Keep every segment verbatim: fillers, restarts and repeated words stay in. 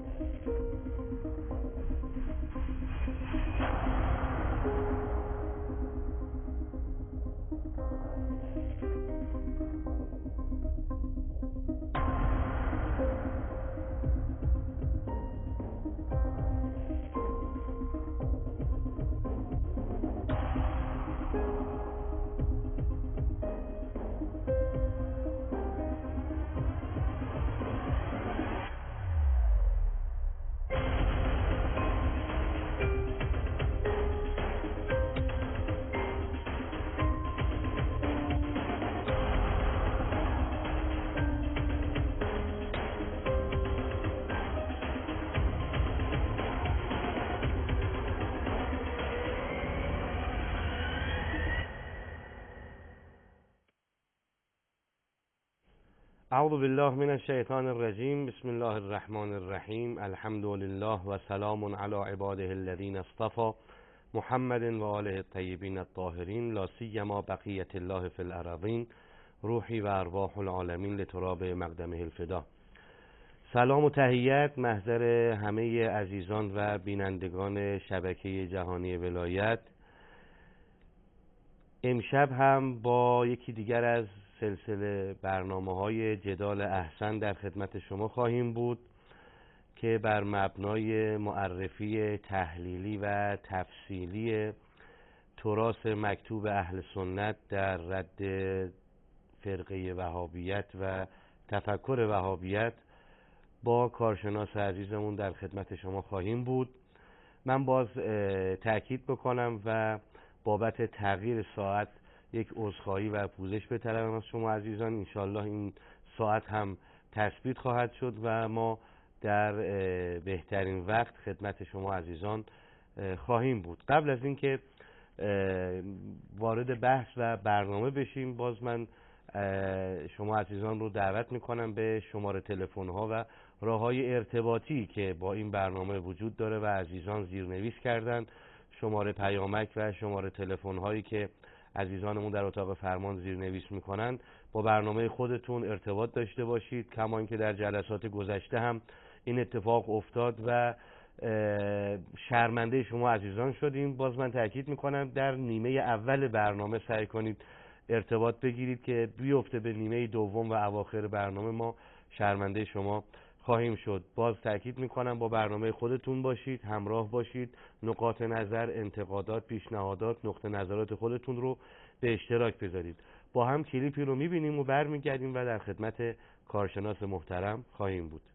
اعوذ بالله من الشیطان الرجیم. بسم الله الرحمن الرحیم. الحمد لله و سلام علی عباده الذین اصطفى محمد و آله الطیبین الطاهرین لا سیما بقیة الله فی الارضین روحی و ارواح العالمین لتراب مقدمه الفدا. سلام و تحیت محضر همه عزیزان و بینندگان شبکه جهانی ولایت. امشب هم با یکی دیگر از سلسله برنامه‌های جدال احسن در خدمت شما خواهیم بود که بر مبنای معرفی تحلیلی و تفصیلی تراث مکتوب اهل سنت در رد فرقه وهابیت و تفکر وهابیت با کارشناس عزیزمون در خدمت شما خواهیم بود. من باز تأکید بکنم و بابت تغییر ساعت یک عذرخواهی و پوزش بطلبم از شما عزیزان. انشالله این ساعت هم تثبیت خواهد شد و ما در بهترین وقت خدمت شما عزیزان خواهیم بود. قبل از اینکه وارد بحث و برنامه بشیم، باز من شما عزیزان رو دعوت میکنم به شماره تلفن ها و راه های ارتباطی که با این برنامه وجود داره و عزیزان زیرنویس کردن. شماره پیامک و شماره تلفن هایی که عزیزانمون در اتاق فرمان زیرنویس میکنن، با برنامه خودتون ارتباط داشته باشید. کما اینکه در جلسات گذشته هم این اتفاق افتاد و شرمنده شما عزیزان شدیم. باز من تاکید میکنم در نیمه اول برنامه سعی کنید ارتباط بگیرید که بیفته به نیمه دوم و اواخر برنامه ما شرمنده شما خواهیم شد. باز تاکید میکنم با برنامه خودتون باشید، همراه باشید، نقاط نظر، انتقادات، پیشنهادات، نقطه نظرات خودتون رو به اشتراک بذارید. با هم کلیپی رو میبینیم و برمیگردیم و در خدمت کارشناس محترم خواهیم بود.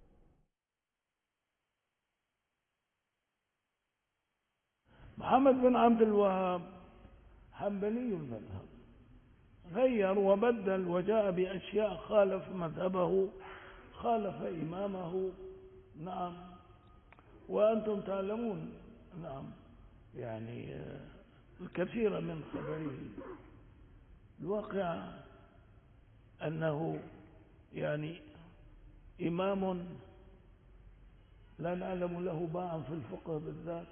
محمد بن عبد الوهاب حنبلي المذهب، غير وبدل وجاء بأشياء خالف مذهبه، خالف إمامه. نعم، وأنتم تعلمون نعم يعني الكثير من خبره. الواقع أنه يعني إمام لا نعلم له باعا في الفقه بالذات،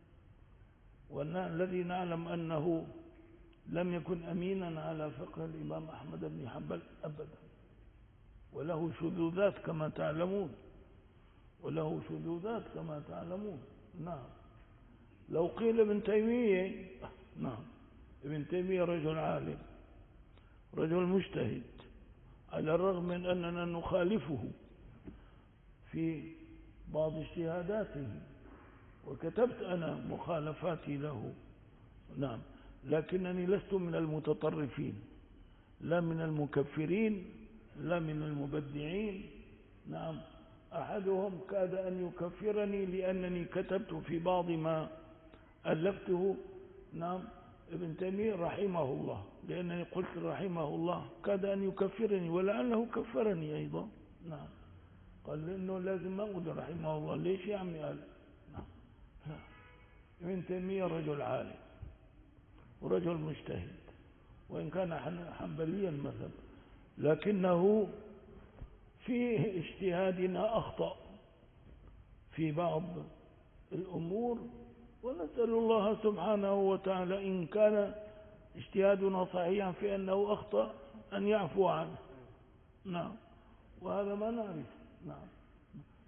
والذي نعلم أنه لم يكن أمينا على فقه الإمام أحمد بن حنبل أبدا، وله شذوذات كما تعلمون وله شذوذات كما تعلمون. نعم، لو قيل ابن تيمية، نعم ابن تيمية رجل عالم، رجل مجتهد، على الرغم من أننا نخالفه في بعض اجتهاداته، وكتبت أنا مخالفاتي له. نعم، لكنني لست من المتطرفين، لا من المكفرين، لا من المبدعين. نعم، أحدهم كاد أن يكفرني لأنني كتبت في بعض ما ألفته نعم ابن تيمية رحمه الله، لأنني قلت رحمه الله كاد أن يكفرني، ولعله كفرني أيضا. نعم، قال لأنه لازم أقول رحمه الله. ليش يا عمي؟ قال نعم لا، ابن تيمية رجل عالم ورجل مجتهد، وإن كان حنبليا المذهب، لكنه في اجتهادنا أخطأ في بعض الأمور، ونسأل الله سبحانه وتعالى إن كان اجتهادنا صحيحا في أنه أخطأ أن يعفو عنه. نعم، وهذا ما نعرف. نعم،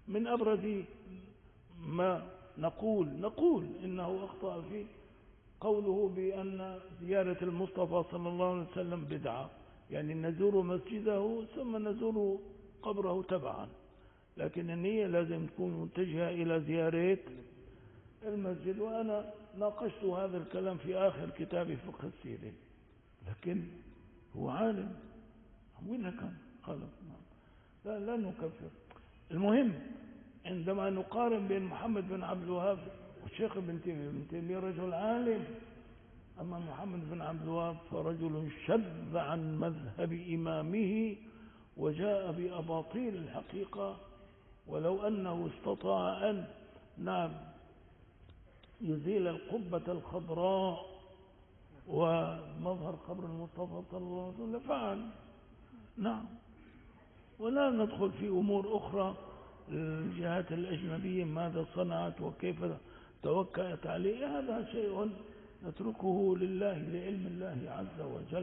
من أبرز ما نقول نقول إنه أخطأ فيه قوله بأن زيارة المصطفى صلى الله عليه وسلم بدعة، يعني نزور مسجده ثم نزور قبره تبعا، لكن النية لازم تكون متجهة إلى زيارة المسجد. وأنا ناقشت هذا الكلام في آخر كتاب فقه السيرة، لكن هو عالم وين كان خلق لا لا نكفر. المهم عندما نقارن بين محمد بن عبد الوهاب والشيخ ابن تيمية، ابن تيمية رجل عالم، أما محمد بن عبد الوهاب فرجل شذ عن مذهب إمامه وجاء بأباطيل الحقيقة. ولو أنه استطاع أن نعم يزيل القبة الخضراء ومظهر قبر المصطفى صلى الله عليه وسلم لفعل. نعم، ولا ندخل في أمور أخرى الجهات الأجنبية ماذا صنعت وكيف توكلت عليه، هذا شيء نتركه لله لعلم الله عز وجل.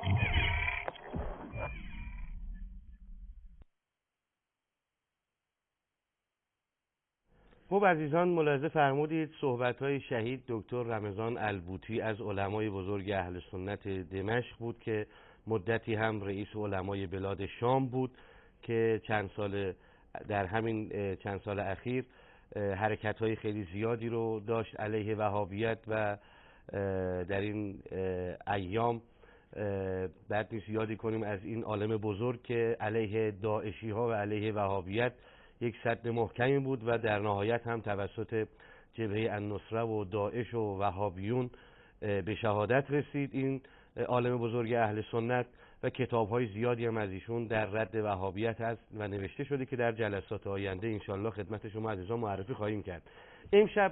خب عزیزان، ملاحظه فرمودید صحبت‌های شهید دکتر رمضان البوطی از علمای بزرگ اهل سنت دمشق بود که مدتی هم رئیس علمای بلاد شام بود که چند سال در همین چند سال اخیر حرکت‌های خیلی زیادی رو داشت علیه وهابیت و در این ایام بعد نیست یادی کنیم از این عالم بزرگ که علیه داعشی ها و علیه وهابیت یک سد محکمی بود و در نهایت هم توسط جبهه النصره و داعش و وهابیون به شهادت رسید این عالم بزرگ اهل سنت و کتاب‌های زیادی هم از ایشون در رد وهابیت هست و نوشته شده که در جلسات آینده انشالله خدمت شما عزیزان معرفی خواهیم کرد. امشب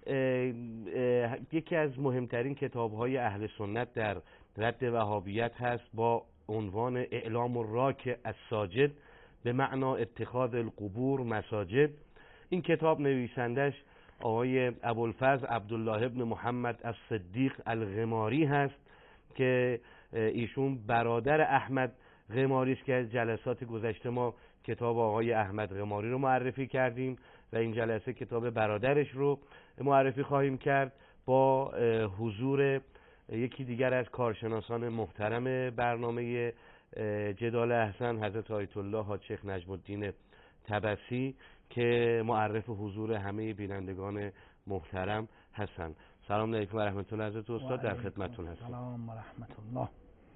یکی از مهمترین کتاب‌های اهل سنت در رد وهابیت هست با عنوان اعلام الراک الساجد به معنا اتخاذ القبور مساجد. این کتاب نویسندش آقای ابوالفضل عبدالله ابن محمد الصدیق الغماری هست که ایشون برادر احمد غماری است که جلسات گذشته ما کتاب آقای احمد غماری رو معرفی کردیم و این جلسه کتاب برادرش رو معرفی خواهیم کرد با حضور یکی دیگر از کارشناسان محترم برنامه جدال احسن، حضرت آیت الله حاج شیخ نجم الدین طبسی که معرف حضور همه بینندگان محترم هستند. سلام علیکم و رحمت الله حضرت استاد، در خدمتتون هستم. سلام و رحمت الله.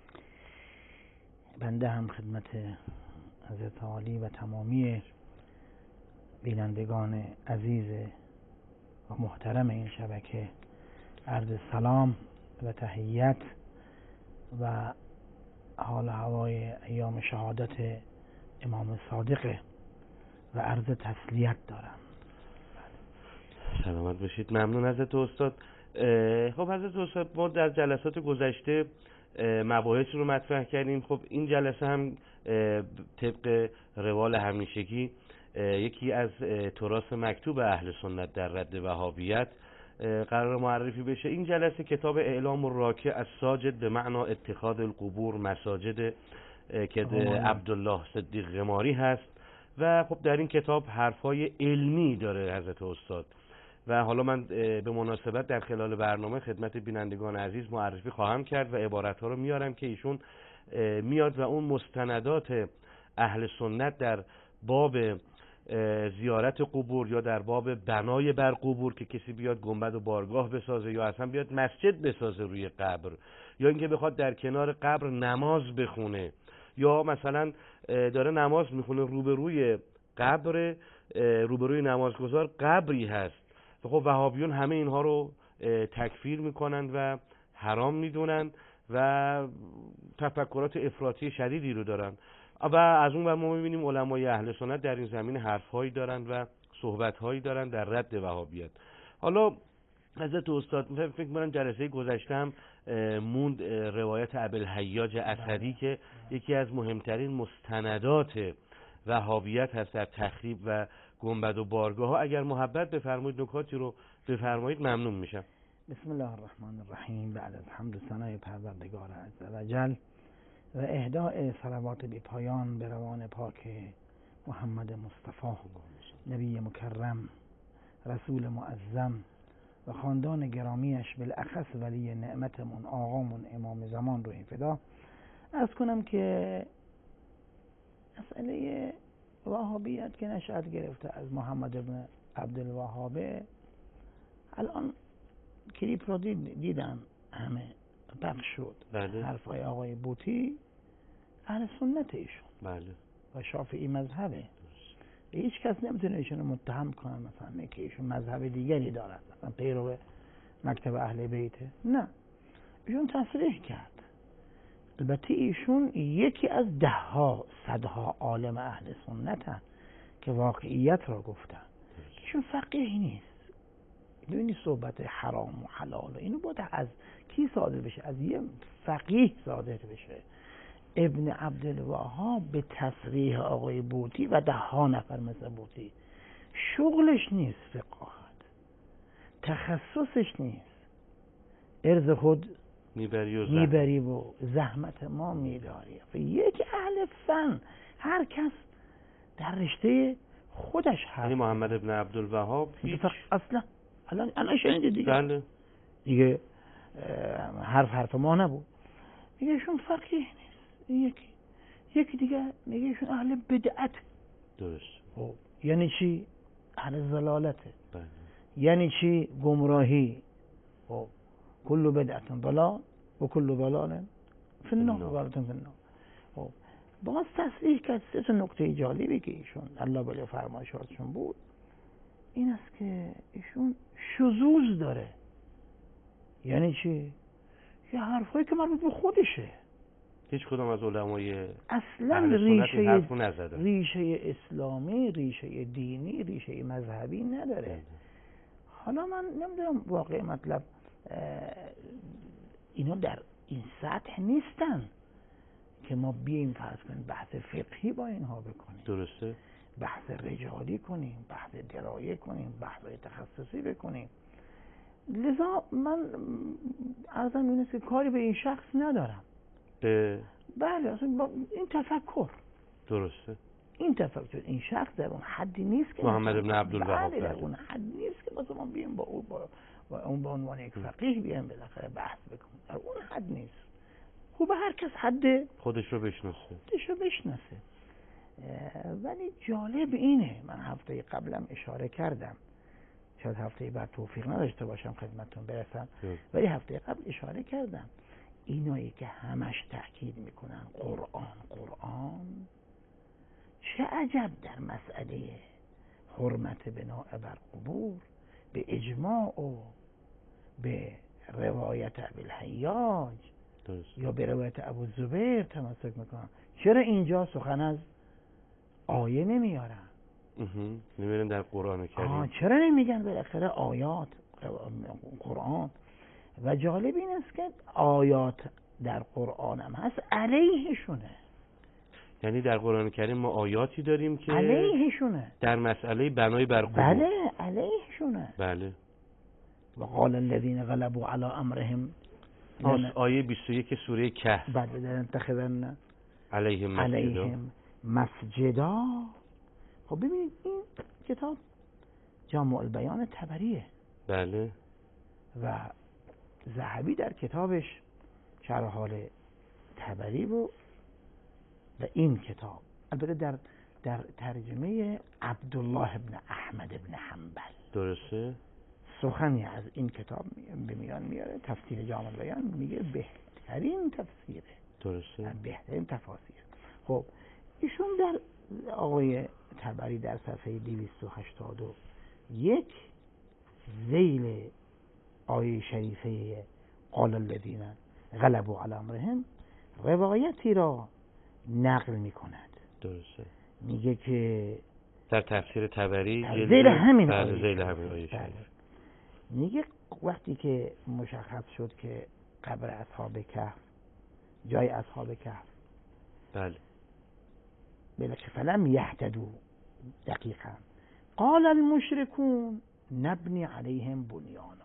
بنده هم خدمت حضرت عالی و تمامی بینندگان عزیز و محترم این شبکه عرض سلام و تحیت و حال هوای ایام شهادت امام صادق و عرض تسلیت دارم. سلامت باشید. ممنون حضرت استاد. خب حضرت استاد، ما در جلسات گذشته مباحث رو مطرح کردیم. خب این جلسه هم طبق روال همیشگی یکی از تراث مکتوب اهل سنت در رد وهابیت قرار معرفی بشه. این جلسه کتاب اعلام الراک الساجد به معنا اتخاذ القبور مساجد که عبدالله صدیق غماری هست و خب در این کتاب حرفای علمی داره حضرت استاد و حالا من به مناسبت در خلال برنامه خدمت بینندگان عزیز معرفی خواهم کرد و عبارتها رو میارم که ایشون میاد و اون مستندات اهل سنت در باب زیارت قبور یا در باب بنای بر قبور که کسی بیاد گنبد و بارگاه بسازه یا اصلا بیاد مسجد بسازه روی قبر یا اینکه بخواد در کنار قبر نماز بخونه یا مثلا داره نماز میخونه روبروی قبر روبروی نمازگزار قبری هست. خب وهابیون همه اینها رو تکفیر میکنند و حرام میدونن و تفکرات افراطی شدیدی رو دارن و از اون ور ما میبینیم علمای اهل سنت در این زمینه حرفهایی دارن و صحبتهایی دارن در رد وهابیت. حالا حضرت استاد فکر می‌کنم جلسه گذشته هم موند روایت ابوالحیاج اسدی که یکی از مهمترین مستندات وهابیت هست در تخریب و گنبد و بارگاه ها. اگر محبت بفرمایید نکاتی رو بفرمایید ممنون میشم. بسم الله الرحمن الرحیم. بعد از حمد و ثنای پروردگار عز و جل و اهداء صلوات بی پایان به روان پاک محمد مصطفی نبی مکرم، رسول معظم و خاندان گرامیش، بالاخص ولی نعمتمون آقامون امام زمان رو این فدا عرض کنم که مسئله وهابیت که نشأت گرفته از محمد ابن عبدالوهاب، الان کلیپ رو دید دیدم همه پخش شد. بله. حرفای آقای بوطی اهل سنت ایشون بله. و شافعی مذهبه. هیچ کس نمیتونه ایشون متهم کنه مثلا که ایشون مذهب دیگری دارد، مثلا پیرو مکتب اهل بیته. نه، ایشون تصریح کرد. البته ایشون یکی از ده ها صدها عالم اهل سنت هست که واقعیت را گفتن. ایشون فقیه نیست. این صحبت حرام و حلال و اینو باید از کی صادر بشه؟ از یه فقیه صادر بشه. ابن عبدالوهاب به تصریح آقای بوطی و ده ها نفر مثل بوطی شغلش نیست فقاهت، تخصصش نیست. ارز خود میبری و, میبری و زحمت ما میداری. یک اهل فن، هر کس در رشته خودش هست. یعنی محمد ابن عبدالوهاب هیچ اصلا الان الان شنیدید دیگه. بله. دیگه حرف حرف ما نبود. میگه ایشون فقیه نیست. یکی یکی دیگه میگه ایشون اهل بدعت. درست. خب یعنی چی؟ اهل ضلالته. بله. یعنی چی؟ گمراهی. خب کل بدعت ضلال و کل ضلال فی النار و ضلالت فی النار. خب باز تصریح کرد سه تا نکته جالبی که ایشون الله بله فرمایشاتشون بود این است که ایشون شذوذ داره. یعنی چی؟ یه حرفایی که مربوط به خودشه. هیچ کدام از علمای اصلا ریشه ریشه اسلامی، ریشه دینی، ریشه مذهبی نداره. حالا من نمیدونم واقع مطلب اینا در این سطح نیستن که ما بیاییم فرض کنیم بحث فقهی با اینها بکنیم. درسته. بحث رجالی کنیم، بحث درایه کنیم، بحث تخصصی بکنیم. لذا من عرضم این است که کاری به این شخص ندارم. به بله اصلا با این تفکر. درسته. این تفکر این شخص در اون حدی نیست که محمد ابن عبدالوهاب بله در اون حدی نیست که مثلا ما بیایم با اون با, با اون به عنوان یک فقیه بیایم بالاخره بحث بکنیم. در اون حد نیست. خوب هر کس حد خودش رو بشناسه. خودش رو بشناسه. ولی جالب اینه، من هفته قبلم اشاره کردم، شاید هفته بعد توفیق نداشته باشم خدمتتون برسم، ولی هفته قبل اشاره کردم اینایی که همش تأکید میکنن قرآن قرآن، چه عجب در مسئله حرمت بناء بر قبور به اجماع و به روایت ابوالحیاج یا به روایت ابوالزبیر تمسک میکنن. چرا اینجا سخن از آیه نمیارن؟ نمیرن در قرآن کریم. چرا نمیگن بالاخره آیات قرآن؟ و جالب این است که آیات در قرآن هم هست علیهشونه. یعنی در قرآن کریم ما آیاتی داریم که علیهشونه در مسئله بنای بر قبور. بله علیهشونه. بله. و قال الذين غلبوا على امرهم، آیه بیست و یک سوره کهف. بله در انتخذن علیهم مسجدا. علیهم مسجدا. خب ببینید این کتاب جامع البیان طبریه. بله. و ذهبی در کتابش شرح حال طبری بود و این کتاب البته در در ترجمه عبدالله ابن احمد ابن حنبل درسته سخنی از این کتاب به میان میاره. تفسیر جامع البیان میگه بهترین تفسیره. درسته. بهترین تفاسیر. خب ایشون در آقای طبری در صفحه دویست و هشتاد و یک ذیل آیه شریفه قال الذین غلبوا علی امرهم روایتی را نقل میکند. درسته. میگه که در تفسیر طبری ذیل همین بله آیه ذیل همین آیه بله. میگه وقتی که مشخص شد که قبر اصحاب کهف جای اصحاب کهف بله بلکه فلم یهتدوا دقیقا قال المشركون نبنی علیهم بنیانا.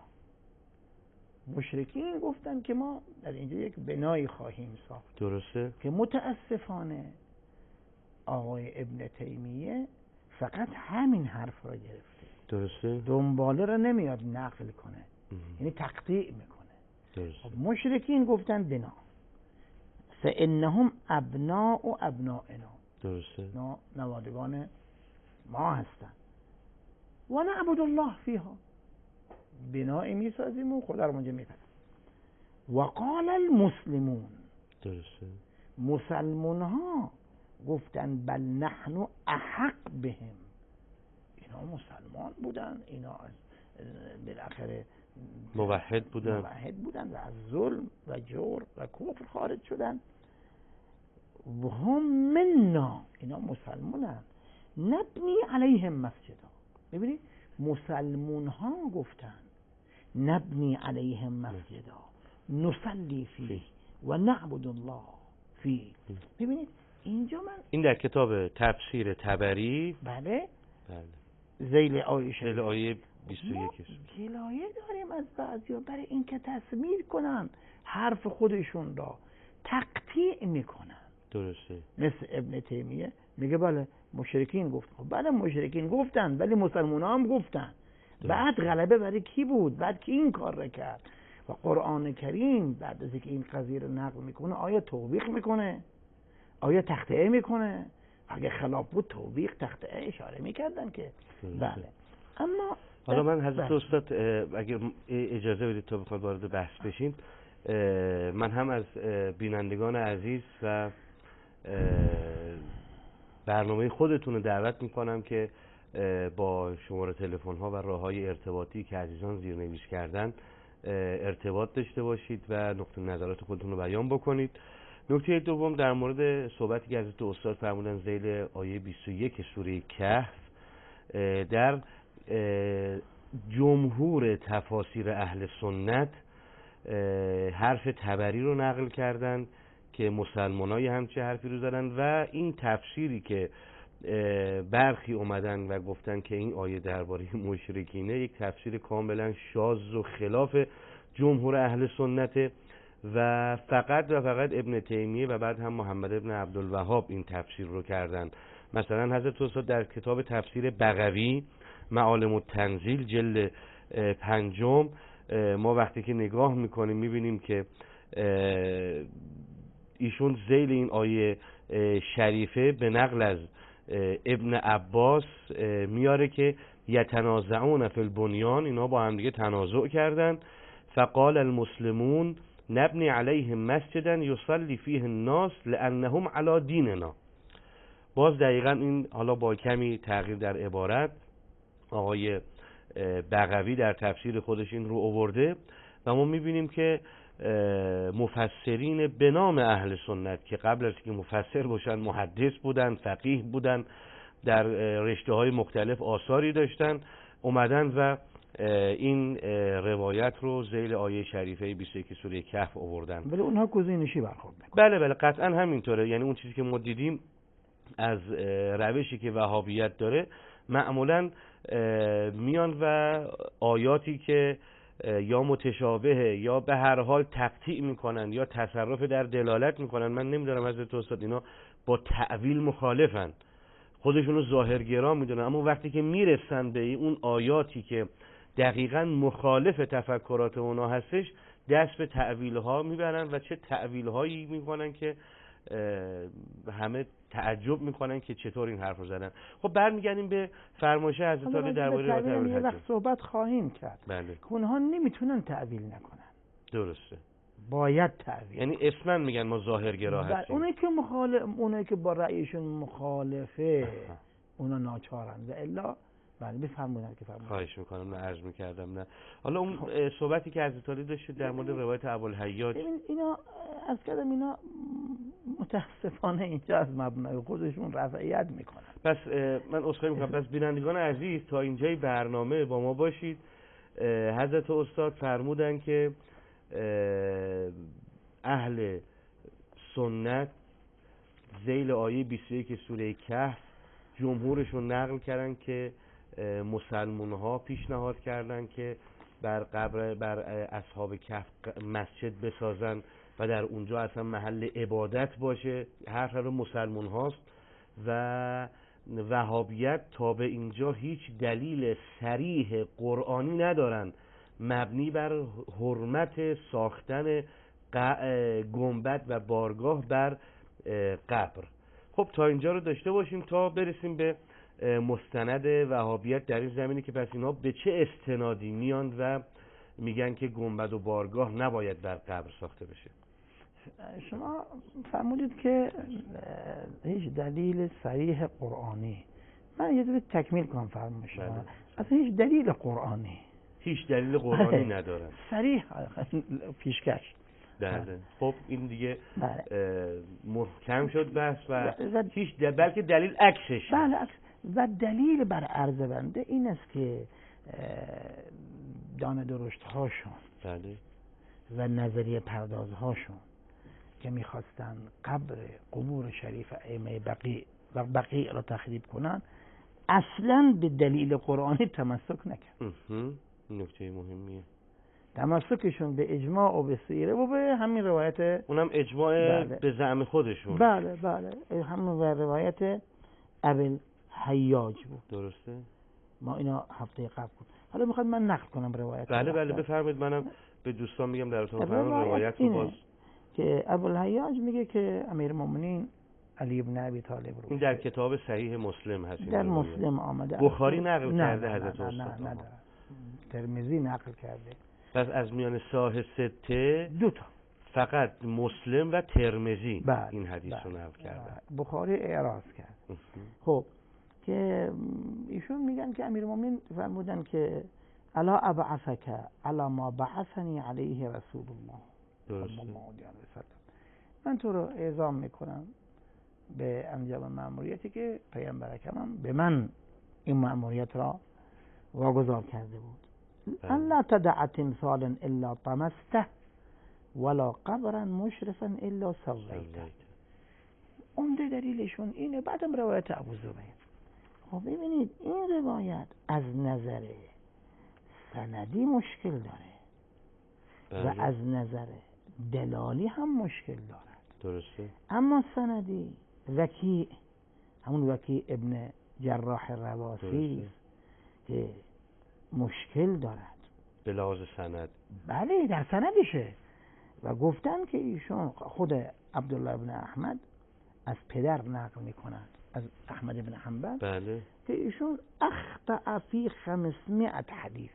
مشرکین گفتن که ما در اینجا یک بنایی خواهیم ساخت. درسته. که متاسفانه آقای ابن تیمیه فقط همین حرف را گرفته، درسته؟ دنباله را نمیاد نقل کنه، یعنی تقطیع میکنه. درسته. مشرکین گفتن بنا فانهم ابناء و ابنائنا، درسته، نوادگان ما هستن. و نعبد الله فیها، بنای میسازیم و خدا رو اونجا میپرستیم. و قال المسلمون، درسته، مسلمون ها گفتن بل نحن احق بهم، اینا مسلمان بودن، اینا بالاخره موحد بودن موحد بودن و از ظلم و جور و کفر خارج شدن. و هم منا، اینا مسلمانن، نبنی علیهم مسجدا. ببینید مسلمون ها گفتن نبنی علیهم مسجدا نصلی فیه و نعبد الله فیه. ببینید اینجا من این در کتاب تفسیر طبری، بله بله، ذیل آیه ذیل آیه بیست و یک است. گلایه داریم از بعضیا برای اینکه تصویر کنن حرف خودشون را تقطیع میکنن. درسته. مثل ابن تیمیه میگه بله مشرکین گفتن، خب بله مشرکین گفتن ولی مسلمان هم گفتن. درسته. بعد غلبه برای کی بود؟ بعد کی این کار را کرد؟ و قرآن کریم بعد از اینکه این قضیه رو نقل میکنه آیا توبیخ میکنه؟ آیا تقطیع میکنه؟ اگه خلاف بود توبیخ تقطیع اشاره میکردن که درسته. بله. اما حالا من حضرت استاد اگر اجازه بدید تا بخواد وارد بحث بشیم، من هم از بینندگان عزیز و برنامه خودتون رو دعوت میکنم که با شماره تلفن ها و راه های ارتباطی که عزیزان زیرنویس کردن ارتباط داشته باشید و نقطه نظرات خودتون رو بیان بکنید. نکته دوم در مورد صحبتی که حضرت استاد فرمودن ذیل آیه بیست و یک سوره کهف، در جمهور تفاسیر اهل سنت حرف طبری رو نقل کردن که مسلمانای همچه حرفی رو زدن و این تفسیری که برخی اومدن و گفتن که این آیه درباره مشرکینه یک تفسیر کاملا شاذ و خلاف جمهور اهل سنت و فقط و فقط ابن تیمیه و بعد هم محمد ابن عبدالوهاب این تفسیر رو کردن. مثلا حضرت استاد در کتاب تفسیر بغوی معالم التنزیل جلد پنجم ما وقتی که نگاه میکنیم میبینیم که ایشون ذیل این آیه شریفه به نقل از ابن عباس میاره که یتنازعون فی البنیان، اینا با هم دیگه تنازع کردن. فقال المسلمون نبنی علیهم مسجدا یصلی فیه الناس لانهم علی دیننا. باز دقیقا این حالا با کمی تغییر در عبارت آقای بغوی در تفسیر خودش این رو آورده و ما میبینیم که مفسرین به نام اهل سنت که قبل از که مفسر باشن محدث بودن، فقیه بودن، در رشته های مختلف آثاری داشتن، اومدن و این روایت رو ذیل آیه شریفه بیست و یک سوره کهف آوردن. ولی اونها گزینشی برخورد میکنن. بله بله قطعا همینطوره. یعنی اون چیزی که ما دیدیم از روشی که وهابیت داره معمولا میان و آیاتی که یا متشابهه یا به هر حال تقطیع میکنن یا تصرف در دلالت میکنن. من نمیدونم حضرت استاد اینا با تعویل مخالفن، خودشونو ظاهرگرا میدونن، اما وقتی که میرسن به اون آیاتی که دقیقاً مخالف تفکرات اونا هستش دست به تعویل ها میبرن و چه تعویل هایی میکنن که همه تعجب میکنن که چطور این حرف رو زدن. خب برمیگردیم به فرمایش حضرت علی درباره تعویل. یه وقت صحبت خواهیم کرد. بله. اونها نمیتونن تعویل نکنن. درسته. باید تعویل. یعنی اسمن میگن ما ظاهرگرا هستیم. اونایی که مخالف، اونایی که با رأیشون مخالفه اونا ناچارن و الا بله بفرمایید که فرمایید. خواهش میکنم. نه عرض میکردم نه. حالا اون صحبتی که حضرت علی داشت در مورد روایت ابوالحیاج، ببین اینا از کردم اینا متاسفانه اینجا از مبنای خودشون رفعیت میکنن. پس من عذرخواهی میکنم. پس بینندگان عزیز تا اینجای برنامه با ما باشید. حضرت استاد فرمودن که اهل سنت ذیل آیه بیست و یک سوره کهف جمهورشون نقل کردن که مسلمان ها پیشنهاد کردن که بر قبر بر اصحاب کهف مسجد بسازن و در اونجا اصلا محل عبادت باشه. هر هر مسلمان هاست و وهابیت تا به اینجا هیچ دلیل صریح قرآنی ندارن مبنی بر حرمت ساختن گنبد و بارگاه بر قبر. خب تا اینجا رو داشته باشیم تا برسیم به مستند وهابیت در این زمینه که پس اینا به چه استنادی میان و میگن که گنبد و بارگاه نباید بر قبر ساخته بشه. شما فرمودید که هیچ دلیل صریح قرآنی. من یه ذره تکمیل کنم فرمایش شما. بله. اصلا هیچ دلیل قرآنی هیچ دلیل قرآنی ندارن. صریح پیشکش. بله. خب این دیگه بله. محکم شد بحث و هیچ دل... بلکه دلیل عکسش. بله عکس. و دلیل بر عرض بنده این است که دانه درشت هاشون بله. و نظریه پرداز هاشون که میخواستن قبر قبور شریف ائمه بقیع و بقیع را تخریب کنن اصلا به دلیل قرآنی تمسک نکرد. نکته مهمیه. تمسکشون به اجماع و به سیره و به همین روایت، اونم اجماع بله. به زعم خودشون. بله بله همین روایت ابل حیاج بود. درسته. ما اینا هفته قبل بود. حالا میخواد من نقل کنم روایت. بله بله بفرمایید. منم به دوستان میگم در اتاق فرمان روایت رو باز که ابوالحیاج میگه که امیرالمومنین علی بن ابی طالب رو این در کتاب صحیح مسلم هست. در مسلم آمده. بخاری نقل نه کرده نه حضرت نه استاد. نه نه ترمذی نقل کرده. پس از میان صاحب سته دو تا فقط مسلم و ترمذی بله. این حدیث بله. رو نقل کرده. بخاری اعراض کرد. خب که ایشون میگن که امیرالمومنین فرمودن که الا ابعثک علی ما بعثنی علیه رسول الله صلی الله علیه و سلم. من تو رو اعزام میکنم به انجام مأموریتی که پیامبر اکرم به من این مأموریت را واگذار کرده بود. ان لا تدع تمثالا الا طمسته ولا قبرا مشرفا الا سویته. عمده دلیلشون اینه. بعدم روایت ابو زبیر. خب ببینید این روایت از نظر سندی مشکل داره بله. و از نظر دلالی هم مشکل دارد. درسته. اما سندی وکی همون وکی ابن جراح رواسی که مشکل دارد به لحاظ سند. بله در سندشه. و گفتن که ایشون خود عبدالله ابن احمد از پدر نقل میکنند از احمد ابن حنبل بله. که ایشون اخطأ فی خمسمائة حدیث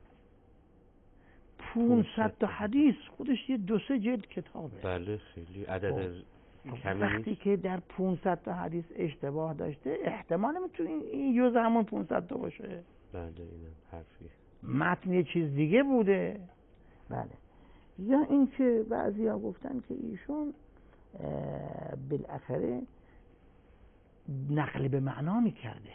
پانصد تا حدیث خودش یه دو سه جلد کتابه. بله خیلی عدد کمی. وقتی که در پانصد تا حدیث اشتباه داشته احتمال میتونه این جز همون پانصد تا باشه. بله اینم حرفی. متن یه چیز دیگه بوده. بله. یا اینکه بعضیا گفتن که ایشون بالاخره نقل به معنا میکرده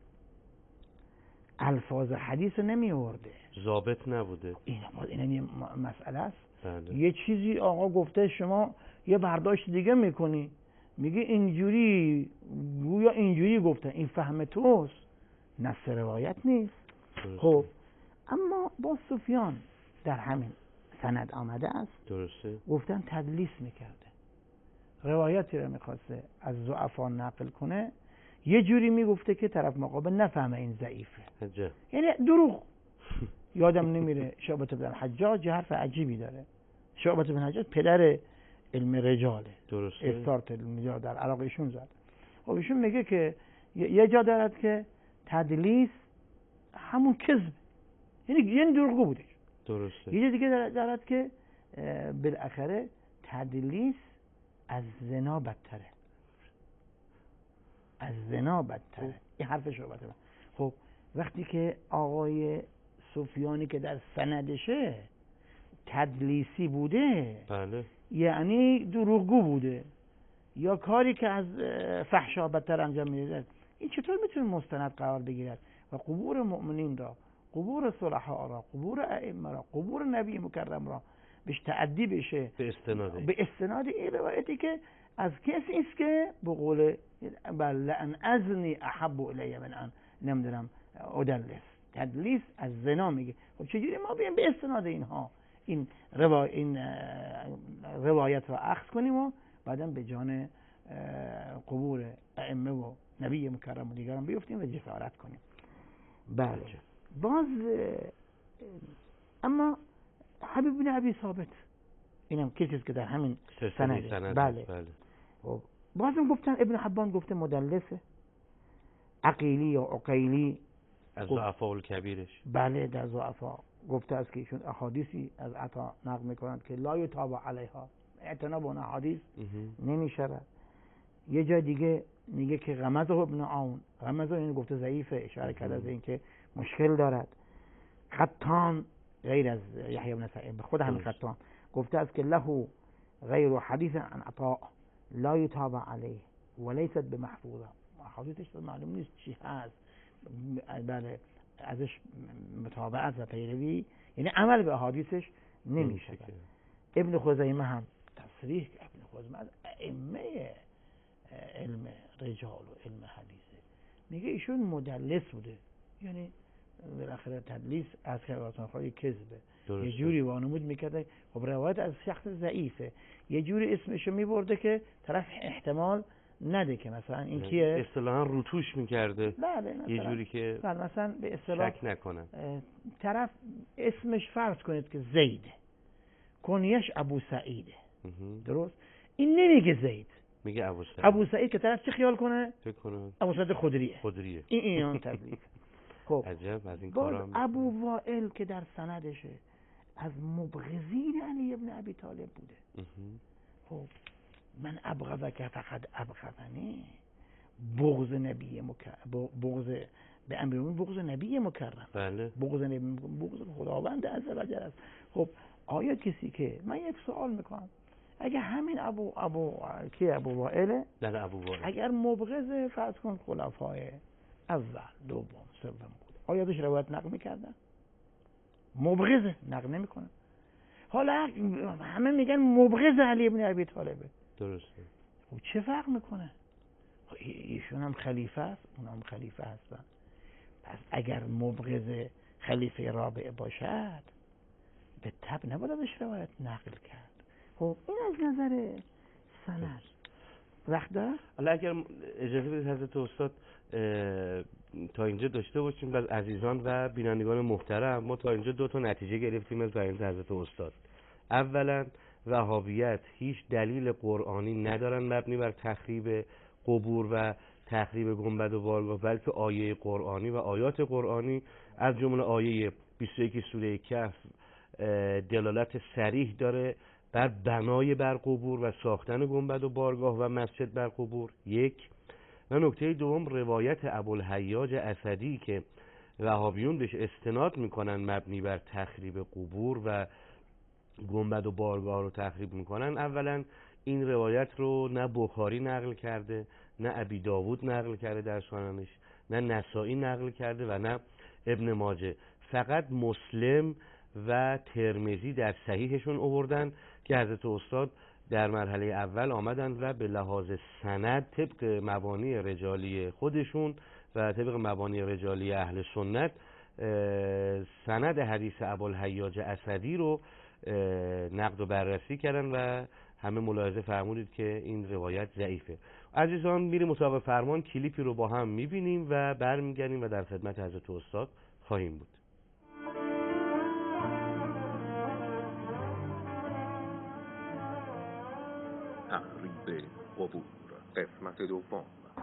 الفاظ حدیث نمی آورده. ضابط نبوده. این این یه مسئله است. بله. یه چیزی آقا گفته شما یه برداشت دیگه میکنی میگه اینجوری گویا اینجوری گفته این فهم توست نص روایت نیست. درسته. خب اما با سفیان در همین سند آمده است. درسته. گفتن تدلیس میکرده. روایتی رو میخواسته از ضعفا نقل کنه یه جوری میگفته که طرف مقابل نفهمه این ضعیفه. حجه. یعنی دروغ. یادم نمیره شعبة بن حجاج حرف عجیبی داره. شعبة بن حجاج پدر علم رجاله. درسته. استارت علم رجال در عراق ایشون زد. خب ایشون میگه که یه جا دارد که تدلیس همون کذب یعنی یعنی دروغگو بوده. درسته. یه جا دیگه دارد که بالاخره تدلیس از زنا بدتره. از زنا بدتره. این حرف شعبة بن. خب وقتی که آقای سفیانی که در سندشه تدلیسی بوده بله. یعنی دروغگو بوده یا کاری که از فحشا بدتر انجام میده، این چطور میتونه مستند قرار بگیرد و قبور مؤمنین را، قبور صلحاء را، قبور ائمه را، قبور نبی مکرم را بهش تعدی بشه به استناد به استناد این روایتی که از کسی است که به قول بل ان اذنی احب الی من ان نمیدونم ادلس تدلیس از زنا میگه. خب چجوری ما بیایم به استناد اینها این روا... این روایت را اخذ کنیم و بعدم به جان قبور ائمه و نبی مکرم و دیگران بیفتیم و جسارت کنیم. بله باز اما حبیب بن ابی ثابت اینم کسی که در همین سند بله, بله. بازم گفتن ابن حبان گفته مدلسه، عقیلی یا عقیلی از ضعفاء الکبیرش بله در ضعفا گفته است که ایشون احادیثی از عطا نقل میکنند که لا یتابع علیها، اعتنا به اون احادیث نمیشود. یه جای دیگه میگه که غمزه ابن عون، غمزه این گفته ضعیفه، اشاره کرده از این که مشکل دارد. قطان غیر از یحیی بن سعید خود همین قطان گفته است که له غیر حدیث عن عطا لا یتابع علیه ولیست بمحفوظه، حدیثش معلوم نیست چی هست، بله ازش متابعت و پیروی یعنی عمل به احادیثش نمیشه. ابن خزیمه هم تصریح که ابن خزیمه از ائمه علم رجال و علم حدیثه، میگه ایشون مدلس بوده، یعنی بالاخره تدلیس از خیراتانخواهی کذبه، یه جوری وانمود میکرده. خب روایت از شخص ضعیفه، یه جوری اسمشو میبرده که طرف احتمال نده که مثلا این کیه، اصطلاحاً روتوش میکرده. بله یه جوری که بله مثلا به اصطلاح شک نکنن. طرف اسمش فرض کنید که زیده، کنیش ابو سعیده، درست؟ این نمیگه زید، میگه ابو سعید. ابو سعید که طرف چه خیال کنه؟ فکر کنه ابو سعید خدریه. خدریه. این این تدلیس. خب عجب از این کارا هم ابو وائل که در سندشه از مبغضین علی ابن ابی طالب بوده. خب من ابغضک فقط ابغضنی، بغض نبی مکرم، بغض به امرمون بغض نبی مکرم، بله بغض نبی بغض خداوند عز و جل است. خب آیا کسی که من یک سوال میکنم، اگه همین ابو ابو کی ابو وائل در ابو وائل اگر مبغض فرض کن خلفای اول دوم سوم بود، آیا ازش روایت نقل میکردن؟ مبغض نقل نمیکنن. حالا همه میگن مبغض علی ابن ابی طالبه، درسته. خب چه فرق میکنه؟ ایشون هم خلیفه است، اون هم خلیفه هستن، پس اگر مبغض خلیفه رابع باشد به تبع نباید ازش روایت نقل کرد. خب این از نظر سند وقت داره. حالا اگر اجازه بدید حضرت استاد تا اینجا داشته باشیم و عزیزان و بینندگان محترم، ما تا اینجا دو تا نتیجه گرفتیم از بیان حضرت استاد. اولا وهابیت هیچ دلیل قرآنی ندارن مبنی بر تخریب قبور و تخریب گنبد و بارگاه، بلکه آیه قرآنی و آیات قرآنی از جمله آیه بیست و یک سوره کهف دلالت صریح داره بر بنای بر قبور و ساختن گنبد و بارگاه و مسجد بر قبور. یک. و نکته دوم روایت ابوالحیاج اسدی که وهابیون بهش استناد میکنن مبنی بر تخریب قبور و گنبد و بارگاه رو تخریب میکنن. اولا این روایت رو نه بخاری نقل کرده، نه ابی داوود نقل کرده در سننش، نه نسائی نقل کرده و نه ابن ماجه. فقط مسلم و ترمذی در صحیحشون آوردن که حضرت استاد در مرحله اول آمدن و به لحاظ سند طبق مبانی رجالی خودشون و طبق مبانی رجالی اهل سنت سند حدیث ابوالحیاج اسدی رو نقد و بررسی کردن و همه ملاحظه فرمودید که این روایت ضعیفه. عزیزان میریم مطابق فرمان، کلیپی رو با هم میبینیم و برمیگردیم و در خدمت حضرت استاد خواهیم بود. تخریب قبور قسمت دوم.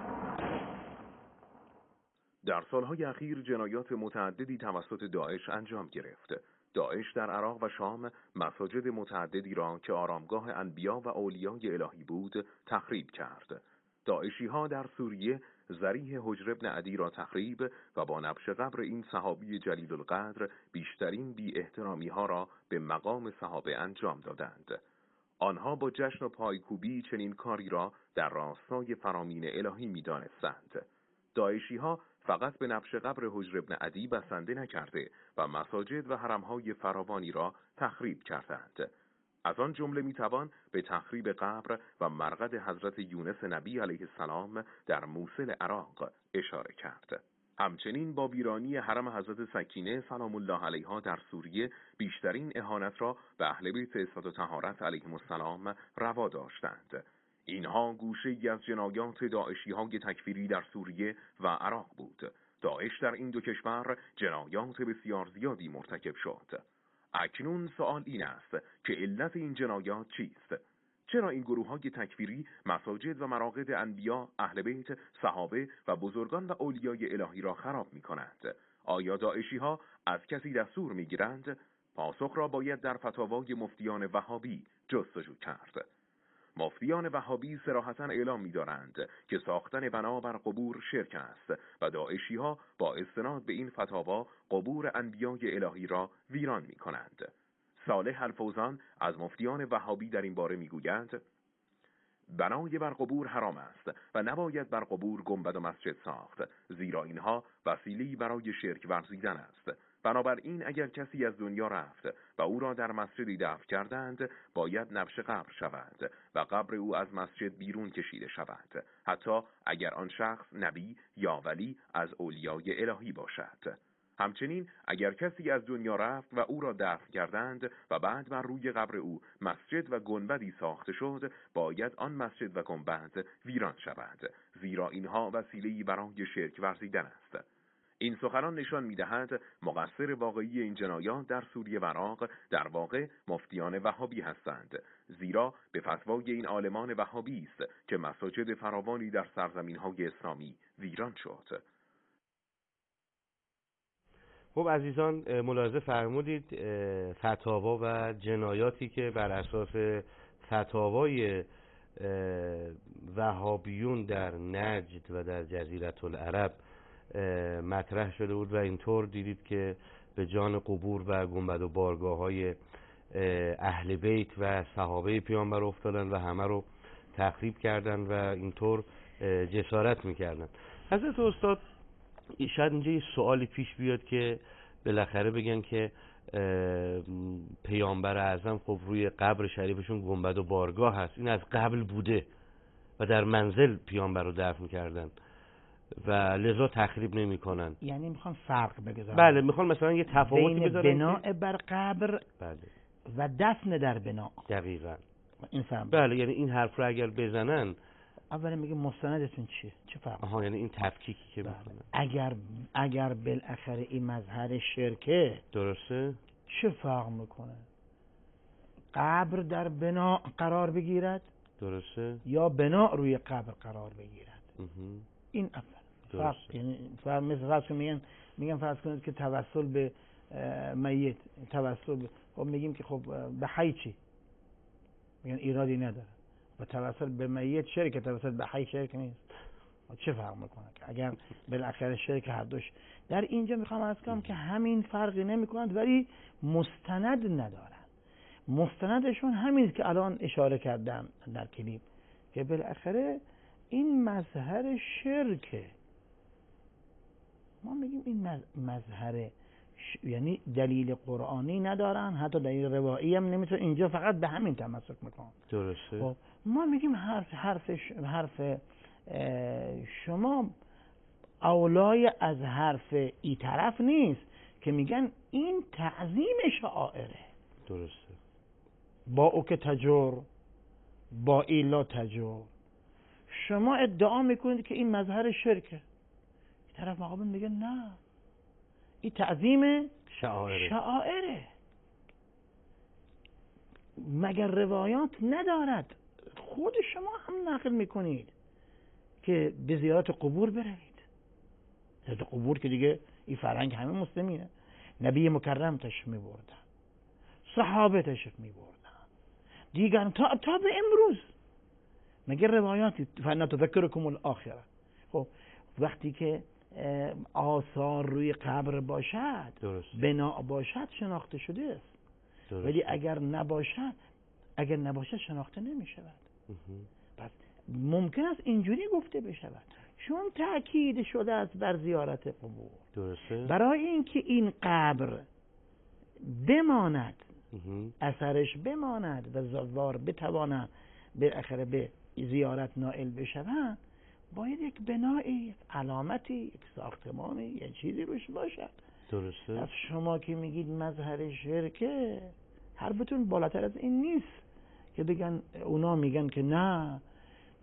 در سالهای اخیر جنایات متعددی توسط داعش انجام گرفت. داعش در عراق و شام مساجد متعددی را که آرامگاه انبیا و اولیای الهی بود تخریب کرد. داعشی ها در سوریه ذریح حجر ابن عدی را تخریب و با نبش قبر این صحابی جلیل القدر بیشترین بی احترامی ها را به مقام صحابه انجام دادند. آنها با جشن و پایکوبی چنین کاری را در راستای فرامین الهی می دانستند. داعشی ها فقط به نبش قبر حجر ابن عدی بسنده نکرده و مساجد و حرمهای فراوانی را تخریب کردند. از آن جمله می توان به تخریب قبر و مرقد حضرت یونس نبی علیه السلام در موصل عراق اشاره کرد. همچنین با ویرانی حرم حضرت سکینه سلام الله علیها در سوریه بیشترین اهانت را به اهل بیت عصمت و طهارت علیهم السلام روا داشتند. اینها گوشه‌ای از جنایات داعشی‌های تکفیری در سوریه و عراق بود. داعش در این دو کشور جنایات بسیار زیادی مرتکب شد. اکنون سوال این است که علت این جنایات چیست؟ چرا این گروه‌های تکفیری مساجد و مراقد انبیا، اهل بیت، صحابه و بزرگان و اولیای الهی را خراب می‌کنند؟ آیا داعشی‌ها از کسی دستور می‌گیرند؟ پاسخ را باید در فتاوای مفتیان وهابی جستجو کرد. مفتیان وهابی صراحتاً اعلام می‌دارند که ساختن بنا بر قبور شرک است و داعشی‌ها با استناد به این فتاوا قبور انبیای الهی را ویران می‌کنند. صالح الفوزان از مفتیان وهابی در این باره می‌گوید: بنای بر قبور حرام است و نباید بر قبور گنبد و مسجد ساخت، زیرا اینها وسیله‌ای برای شرک ورزیدن است. بنابراین اگر کسی از دنیا رفت و او را در مسجدی دفن کردند، باید نبش قبر شود و قبر او از مسجد بیرون کشیده شود، حتی اگر آن شخص نبی یا ولی از اولیای الهی باشد. همچنین اگر کسی از دنیا رفت و او را دفن کردند و بعد بر روی قبر او مسجد و گنبدی ساخته شد، باید آن مسجد و گنبد ویران شود، زیرا اینها وسیله‌ای برای شرک ورزیدن است. این سخنان نشان می‌دهد مقصر واقعی این جنایات در سوریه و عراق در واقع مفتیان وهابی هستند، زیرا به فتوای این عالمان وهابی است که مساجد فراوانی در سرزمین‌های اسلامی ویران شد. خب عزیزان، ملاحظه فرمودید فتاوا و جنایاتی که بر اساس فتاوای وهابیون در نجد و در جزیره العرب مطرح شده بود و اینطور دیدید که به جان قبور و گنبد و بارگاه‌های اهل بیت و صحابه پیامبر افتادن و همه رو تخریب کردن و اینطور جسارت میکردن. حضرت استاد شاید اینجا یه سوالی پیش بیاد که بالاخره بگن که پیامبر اعظم خب روی قبر شریفشون گنبد و بارگاه هست، این از قبل بوده و در منزل پیامبر رو دفن کردن و لذا تخریب نمی کنن. یعنی میخوان فرق بگذارن. بله، میخوان مثلا یه تفاوتی بین بذارن بناء بر قبر بله. و دفن در بنا. دقیقاً این فهم. بله، یعنی این حرف رو اگر بزنن اولا میگه مستندتون چیه؟ چه فرق؟ آها، یعنی این تفکیکی که بله. میکنن. اگر اگر بالاخره این مظهر شرکه، درسته؟ چه فرق میکنه؟ قبر در بنا قرار بگیرد، درسته؟ یا بنا روی قبر قرار بگیرد. اه. این اول فرق. یعنی فرق مثل فرض میگن میگن فرض کنید که توسل به میت، توسل به، خب میگیم که خب به حی چی؟ میگن ایرادی نداره. و توسل به میت شرک، توسل به حی شرک نیست. چه فرق میکنه که اگر بالاخره شرک هر دوش؟ در اینجا میخوام عرض کنم که همین فرقی نمیکنند ولی مستند ندارن. مستندشون همین که الان اشاره کردم در کلیپ که بالاخره این مظهر شرکه. ما میگیم این مظهر ش... یعنی دلیل قرآنی ندارن، حتی دلیل روایی هم نمیتونه، اینجا فقط به همین تمسک میکنن. درسته. خب ما میگیم حرف حرف ش... حرف شما اولای از حرف ای طرف نیست که میگن این تعظیم شعائره. درسته. با او که تجر، با ایلا تجر. شما ادعا میکنید که این مظهر شرکه، طرف مقابل میگه نه، این تعظیم شعائره. شعائره. مگر روایات ندارد؟ خود شما هم نقل میکنید که به زیارت قبور بروید. زیارت قبور که دیگه این فرهنگ همه مسلمینه. نبی مکرم تشریف میبردن، صحابه تشریف میبردن، دیگر تا تا به امروز. مگر روایاتی فانا تذکرکم الاخره. خب وقتی که آثار روی قبر باشد، درست. بنا باشد، شناخته شده است. درست. ولی اگر نباشد، اگر نباشد شناخته نمی شود. پس ممکن است اینجوری گفته بشود چون تأکید شده است بر زیارت قبور. درسته. برای اینکه این قبر بماند، اثرش بماند و زوار بتوانند بالاخره به زیارت نائل بشوند، باید یک بنایی، علامتی، یک ساختمانی، یک چیزی روش باشد. درسته. از شما که میگید مظهر شرکه، حرفتون بالاتر از این نیست که بگن، اونا میگن که نه،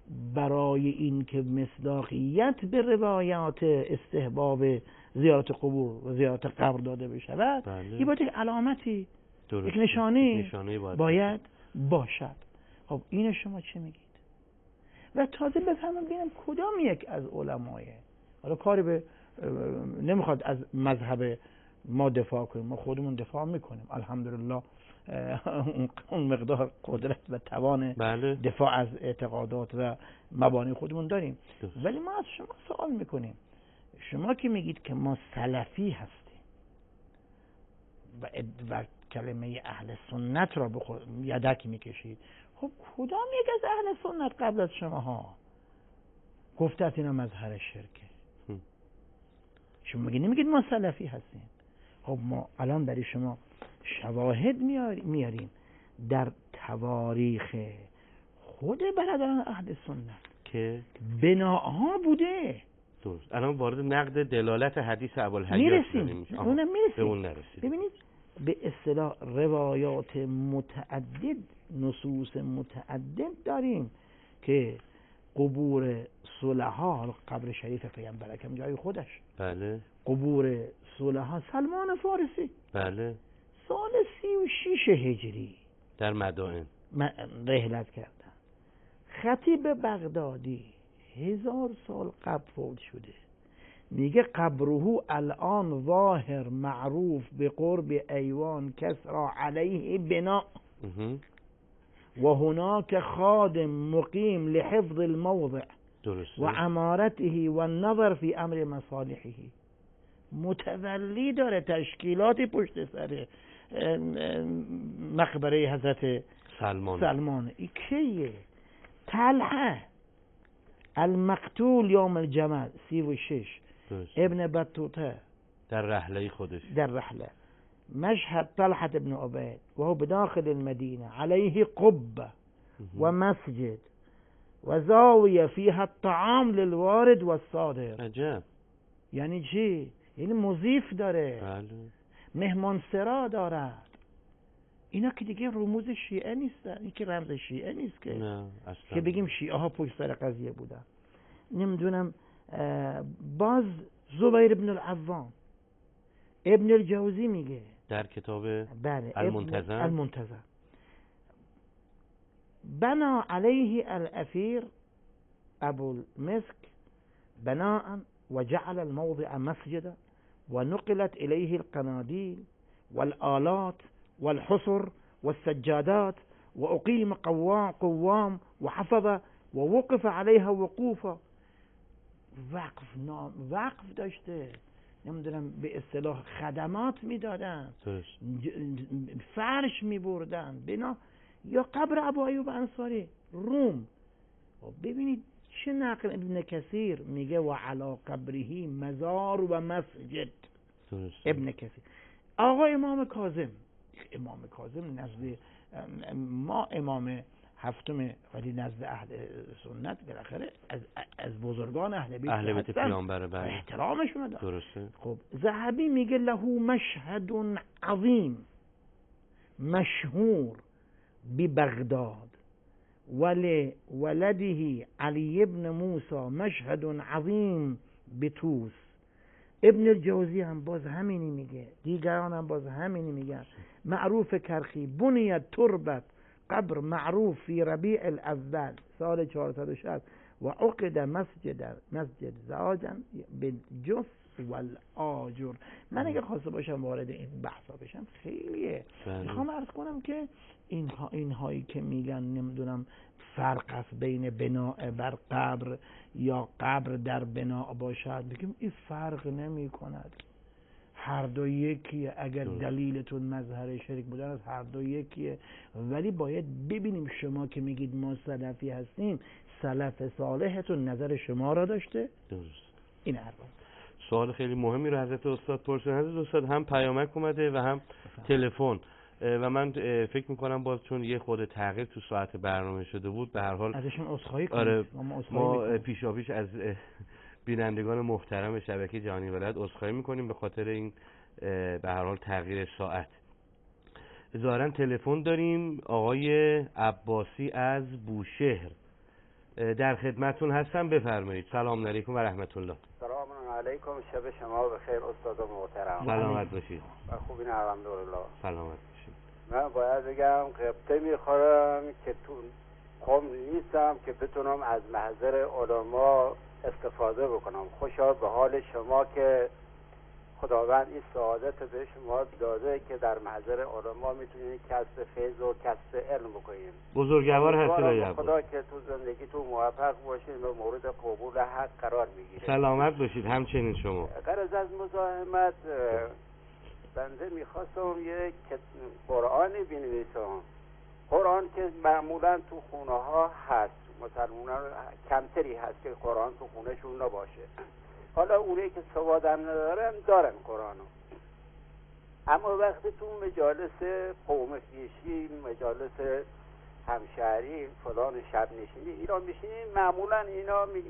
برای این که مصداقیت به روایات استحباب زیارت قبور و زیارت قبر داده بشود، بله. این باید یک علامتی، درست. یک نشانی, نشانی باید, باید باشد. خب این شما چه میگید؟ و تازه بفهمم ببینم کدام یک از علمای، حالا کاری به نمیخواد از مذهب ما دفاع کنیم، ما خودمون دفاع میکنیم الحمدلله، اون مقدار قدرت و توان بله. دفاع از اعتقادات و مبانی خودمون داریم. درست. ولی ما از شما سوال میکنیم، شما که میگید که ما سلفی هستیم و, و کلمه اهل سنت را به خود یدک میکشید، خب کدام یک از اهل سنت قبل از شما ها گفته است اینا مظهر شرکه؟ شما میگید نمیگید ما سلفی هستیم. خب ما الان برای شما شواهد میاریم در تواریخ خود برادران اهل سنت که بناها بوده. درست. الان وارد نقد دلالت حدیث ابوالحیاج میرسیم، اونم میرسیم. به اون نرسید. ببینید به اصطلاح روایات متعدد، نصوص متعدد داریم که قبور صلحا، قبر شریف پیامبر اکرم جای خودش، بله، قبور صلحا، سلمان فارسی بله سال سی و شیش هجری در مدائن رحلت کردن. خطیب بغدادی هزار سال قبل فوت شده، میگه قبره الان ظاهر معروف به قرب ایوان کسرا علیه بنا و هناک خادم مقیم لحفظ الموضع درسته. و عمارته و النظر فی امر مصالحه. متولی داره، تشکیلاتی پشت سر مقبره حضرت سلمان سلمان. این کیه؟ طلحه المقتول یوم الجمل سی و شش، ابن بطوطه در رحله خودش، در رحله. مشهد طلحة ابن عبید وهو بداخل المدينة عليه قبة ومسجد وزاوية فيها الطعام للوارد والصادر. عجب. یعنی چی؟ یعنی مضیف داره، بله. مهمان سرا دارد. اینا که دیگه رموز شیعه نیستن، این که رمز شیعه نیست که نه اصلا، که بگیم شیعه ها پشت سر قضیه بودن. نمیدونم. باز زبیر ابن العوام، ابن الجوزی میگه در کتاب بله المنتظم المنتظم بنا علیه الاثیر ابو المسك بناء وجعل الموضع مسجدا ونقلت إليه القناديل والآلات والحصر والسجادات وأقيم قوام, قوام وحفظ ووقف عليها وقوفا. وقف نام وقف داشته، نمیدونم به اصطلاح خدمات میدادن، فرش میبردن بنا. یا قبر ابو ایوب انصاری روم. ببینید چه نقل ابن کثیر میگه و علی قبره مزار و مسجد. ابن کثیر. آقا امام کاظم، امام کاظم نزد ما امام هفتم ولی نزد اهل سنت بالاخره از از بزرگان اهل بیت اهل بیت پیامبر بر احترامشون داره. درسته. خب ذهبی میگه له مشهد عظیم مشهور ببغداد ولی ولده علی ابن موسی مشهد عظیم بطوس. ابن الجوزی هم باز همینی میگه، دیگران هم باز همینی میگن. معروف کرخی بنیت تربت قبر معروف فی ربیع الاول سال چهارصد و شصت و عقد مسجد مسجد زاجا بالجف والآجر. من اگه خواسته باشم وارد این بحثا بشم خیلیه. میخوام عرض کنم که اینها اینهایی که میگن نمیدونم فرق است بین بناء بر قبر یا قبر در بناء باشد، بگیم این فرق نمی کند، هر دو یکیه. اگر دلیلتون مظهر شرک بودن از هر دو یکیه. ولی باید ببینیم شما که میگید ما سلفی هستیم، سلف صالحتون نظر شما را داشته؟ درست. این حرفا. سوال خیلی مهمی رو حضرت استاد پرسیدن. حضرت استاد هم پیامک اومده و هم تلفن و من فکر میکنم باز چون یه خود تغییر تو ساعت برنامه شده بود به هر حال ازشون عذرخواهی کنید. آره ما, ما پیشاپیش از بینندگان محترم شبکه جهانی ولایت عذرخواهی میکنیم به خاطر این به هر حال تغییر ساعت. ظاهرا تلفن داریم. آقای عباسی از بوشهر در خدمتون هستم، بفرمایید. سلام علیکم و رحمت الله. سلام علیکم، شب شما بخیر استاد محترم. سلامت باشید. و خوبین الحمدلله. سلامت باشید. من باید بگم قبطه میخورم که تو قوم نیستم که بتونم از محضر علما استفاده بکنم. خوشا به حال شما که خداوند این سعادت به شما داده که در محضر علما میتونید کسب فیض و کسب علم بکنید. بزرگوار هستید آقا. خدا که تو زندگی تو موفق باشید و مورد قبول حق قرار بگیرید. سلامت باشید. همچنین شما. غرض از مزاحمت بنده میخواستم یک قرآنی بنویسم. قرآن که معمولا تو خونه ها هست، مسلمانان کمتری هست که قرآن تو خونهشون نباشه. حالا اونایی که سواد هم ندارن دارن قرآنو، اما وقتی تو مجالس قوم خویشی، مجالس همشهری، فلان شب نشینی اینا میشینیم، معمولا اینا می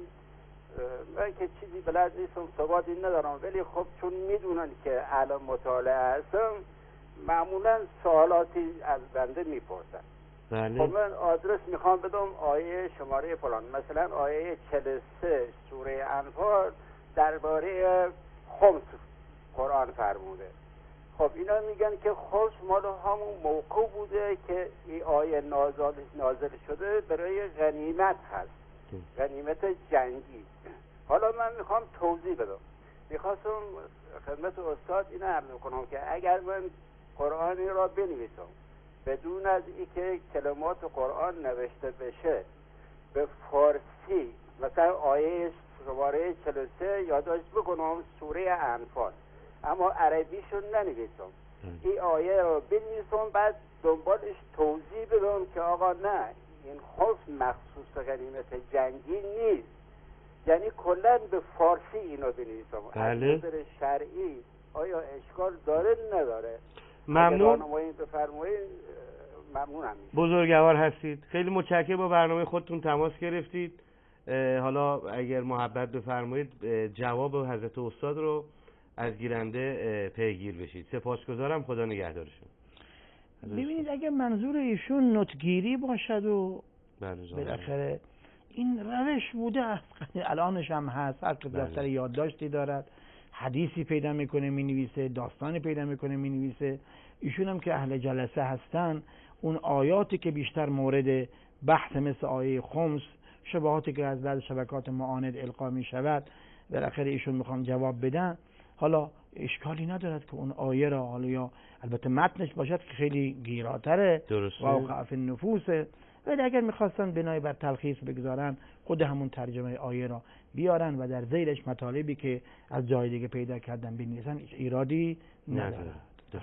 من که چیزی بلد نیستم، سوادی ندارم، ولی خب چون میدونن که الان مطالعه هستم معمولا سوالاتی از بنده میپرسن. بله. خب من آدرس میخوام بدم، آیه شماره فلان، مثلا آیه چهل و سه سوره انفال درباره خمس قرآن فرموده. خب اینا میگن که خمس مال همون موقع بوده که این آیه نازل نازل شده برای غنیمت هست، غنیمت جنگی. حالا من میخوام توضیح بدم، میخواستم خدمت استاد اینو عرض کنم که اگر من قرآنی را بنویسم بدون از اینکه کلمات قرآن نوشته بشه به فارسی، مثلا آیه شماره چهل و سه یادداشت بکنم سوره انفال، اما عربیشو ننویسم، این آیه رو بنویسم بعد دنبالش توضیح بدم که آقا نه این خمس مخصوص غنیمت جنگی نیست، یعنی کلا به فارسی اینو بنویسم. بله. از نظر شرعی آیا اشکال داره نداره؟ ممنون. بفرمایید ممنونم. بزرگوار هستید. خیلی متشکرم با برنامه خودتون تماس گرفتید. حالا اگر محبت بفرمایید جواب حضرت استاد رو از گیرنده پیگیر بشید. سپاسگزارم. خدا نگهدارشون. ببینید اگر منظور ایشون نطگیری باشد و بالاخره این روش بوده، الانش هم هست، هر که دفتر یادداشتی دارد حدیثی پیدا میکنه مینویسه، داستانی پیدا میکنه مینویسه. ایشون هم که اهل جلسه هستن، اون آیاتی که بیشتر مورد بحث مثل آیه خمس، شبهاتی که از بعض شبکات معاند القا می شود، بالاخره ایشون میخوان جواب بدن. حالا اشکالی ندارد که اون آیه را، حالا یا البته متنش باشد که خیلی گیراتره و اوقع النفوسه، ولی اگر میخواستن بنای بر تلخیص بگذارن خود همون ترجمه آیه را بیارن و در ذیلش مطالبی که از جای دیگه پیدا کردن بنویسن، هیچ ایرادی نداره.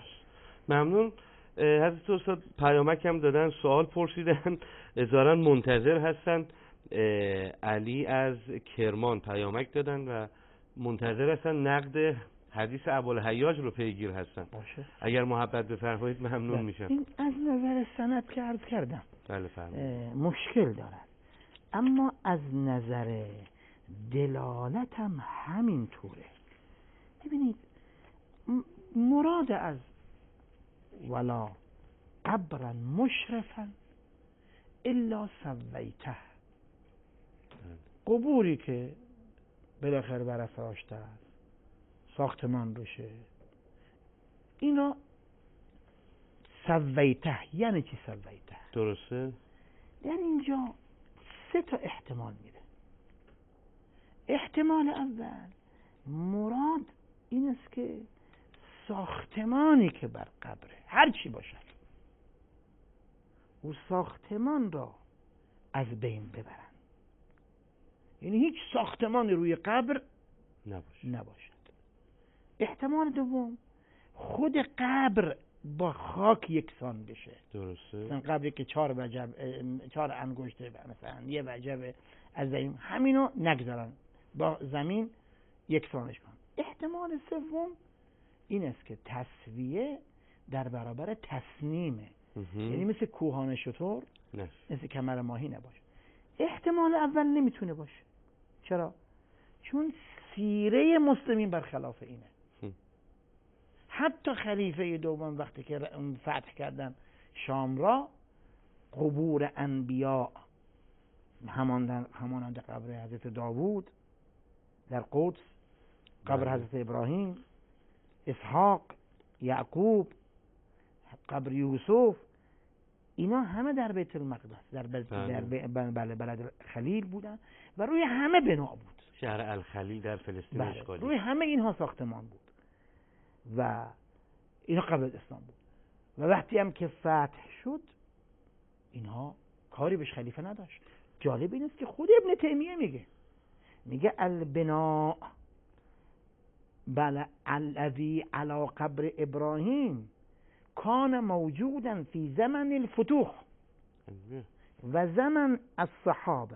ممنون. حضرت استاد پیامک هم دادن، سوال پرسیدن، ظاهراً منتظر هستن. علی از کرمان پیامک دادن و منتظر هستن نقد حدیث ابوالحیاج رو پیگیر هستن. باشه. اگر محبت بفرمایید ممنون میشم. این از نظر سند که عرض کردم بله فرمایید مشکل دارد، اما از نظر دلالت هم همین طوره. ببینید مراد از ولا قبرا مشرفا الا سویته، قبوری که بالاخره برافراشته است، ساختمان روشه، اینا سویته یعنی چی سویته؟ درسته؟ در اینجا سه تا احتمال میره. احتمال اول مراد این است که ساختمانی که بر قبره هر چی باشد و ساختمان را از بین ببرن، یعنی هیچ ساختمانی روی قبر نباشه. نباشد. احتمال دوم خود قبر با خاک یکسان بشه. درسته. مثلا قبری که چهار وجب چهار انگشته مثلا یه وجب از زمین، همینو نگذارن، با زمین یکسانش کن. احتمال سوم این است که تسویه در برابر تسنیمه، یعنی مثل کوهان شتر، مثل کمر ماهی نباشه. احتمال اول نمیتونه باشه. چرا؟ چون سیره مسلمین برخلاف اینه. حتی خلیفه دوم وقتی که فتح کردن شام را، قبور انبیاء همانند قبر حضرت داوود در قدس، قبر حضرت ابراهیم، اسحاق، یعقوب، قبر یوسف، اینا همه در بیت المقدس در بله بلد خلیل بودن و روی همه بنا بود. شهر الخلیل در فلسطین بله. اشغالی روی همه اینها ساختمان بود و اینا قبل از اسلام بود و وقتی هم که فتح شد اینها کاری بهش خلیفه نداشت. جالب این است که خود ابن تیمیه میگه میگه البناء بله الذی علی قبر ابراهیم کان موجودا فی زمن الفتوح و زمن الصحابه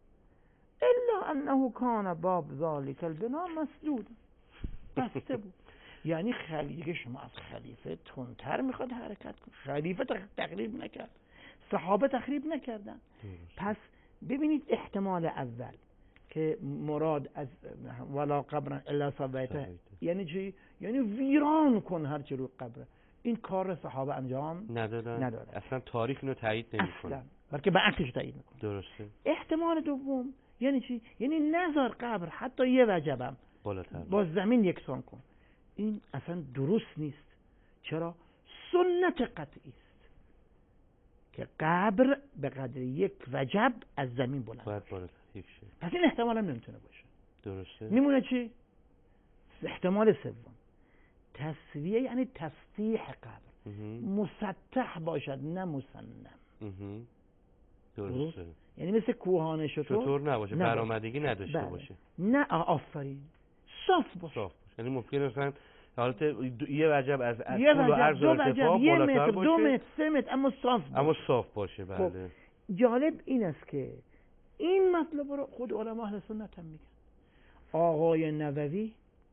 الا انه کان باب ذلك البناء مسدود، بسته بود. یعنی خلیفه، شما از خلیفه تندتر میخواد حرکت کنه. خلیفه تخریب نکرد، صحابه تخریب نکردن. پس ببینید احتمال اول که مراد از ولا قبرا الا سویته یعنی چی؟ یعنی ویران کن هر چی رو قبره. این کار صحابه انجام ندادن. ندادن. اصلا تاریخ اینو تایید نمیکنه. اصلا بلکه به عکسش تایید میکنه. درسته. احتمال دوم یعنی چی؟ یعنی نذار قبر حتی یه وجبم بالاتر با زمین یکسان کن. این اصلا درست نیست. چرا؟ سنت قطعی است که قبر به قدر یک وجب از زمین بلند باید بالاتر یک شه. پس این احتمال هم نمیتونه باشه. درسته. میمونه چی؟ احتمال سوم تسویه، یعنی تسطیح قبر مسطح باشد نه مسنم. درسته. یعنی مثل کوهان شطور شطور نباشه، برآمدگی نداشته بله. باشه. نه آفرین، صاف باشه. صاف باشه. یعنی ممکنه مثلا حالت یه وجب از طول و عرض و یه ارتفاع بالاتر متر، باشه، دو متر، سه متر، اما صاف باشه. اما صاف باشه. بله. خب. جالب این است که این مطلب رو خود علما اهل سنت هم میگن. آقای نووی،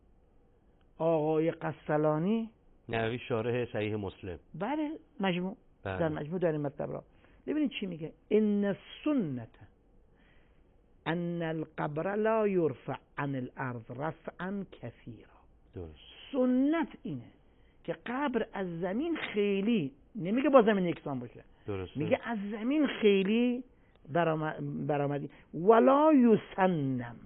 آقای قسطلانی، نووی شارح صحیح مسلم، بله مجموع بله. در مجموع در این مطلب را ببینید چی میگه. ان السنت ان القبر لا یرفع عن الارض رفعا کثیرا. درست. سنت اینه که قبر از زمین خیلی، نمیگه با زمین یکسان باشه، درست. میگه از زمین خیلی برآمدی ولا یسنم،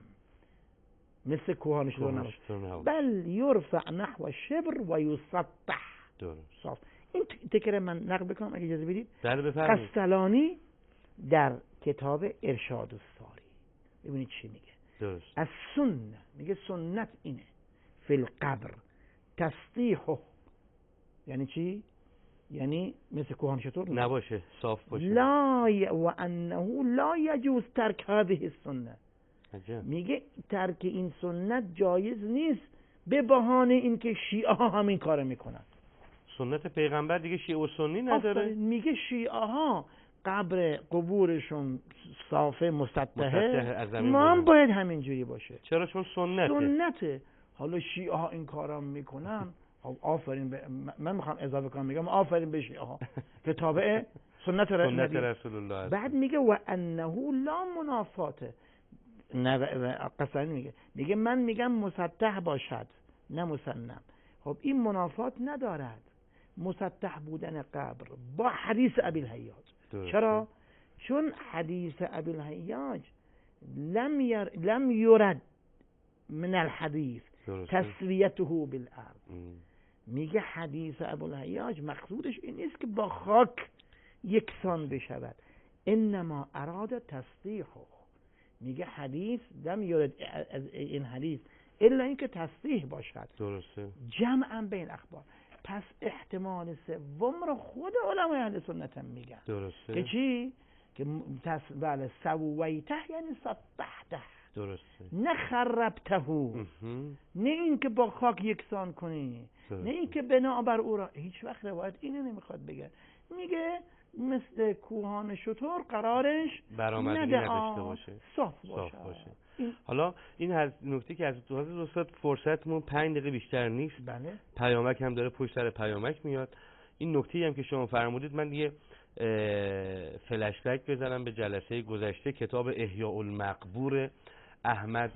مثل کوهانش رو نباشه، بل یرفع نحو شبر و یسطح. درست. صاف. این تکره من نقل بکنم اگه اجازه بدید. بله بفرمایید. قسطلانی در کتاب ارشاد الساری ببینید چی میگه. درست. از سنت میگه سنت اینه فی القبر تسطیحه، یعنی چی؟ یعنی مثل کوهان شطور نباشه، صاف باشه. لا ی... و انه لا یجوز ترک هذه السنه. عجب. میگه ترک این سنت جایز نیست به بهانه اینکه شیعه ها همین کارو میکنن. سنت پیغمبر دیگه شیعه و سنی نداره. میگه شیعه ها قبر قبورشون صافه مسطحه، ما هم باید همینجوری باشه. چرا؟ چون سنته. سنته. حالا شیعه ها این کارا میکنن، خب آفرین به... من میخوام اضافه کنم میگم آفرین به شیعه ها که تابع سنت رسول الله. بعد میگه و انه لا منافاته. نه قسطلانی میگه میگه من میگم مسطح باشد نه مسنم. خب این منافات ندارد مسطح بودن قبر با حدیث ابی الحیاج. چرا؟ چون حدیث ابی الحیاج لم یر... لم یرد من الحدیث تسویته بالارض. میگه حدیث ابی الحیاج مقصودش این نیست که با خاک یکسان بشود، انما اراد تصدیحه. میگه حدیث لم یرد از این حدیث الا اینکه تصحیح باشد. درسته. جمعا بین اخبار. پس احتمال سوم رو خود علمای اهل سنت هم میگن. درسته. که چی؟ که تس... بله سویته یعنی سطحته. درسته. نه خربته، نه این که با خاک یکسان کنی، نه این که بنا بر او را. هیچ وقت روایت اینو نمیخواد بگه. میگه مثل کوهان شطور قرارش برآمدگی نداشته باشه، صاف باشه, صاف باشه. این... حالا این از نکته که از تو استاد فرصتمون پنج دقیقه بیشتر نیست. بله. پیامک هم داره پشت سر پیامک میاد. این نکته هم که شما فرمودید من دیگه فلش بک بزنم به جلسه گذشته، کتاب احیاء المقبور احمد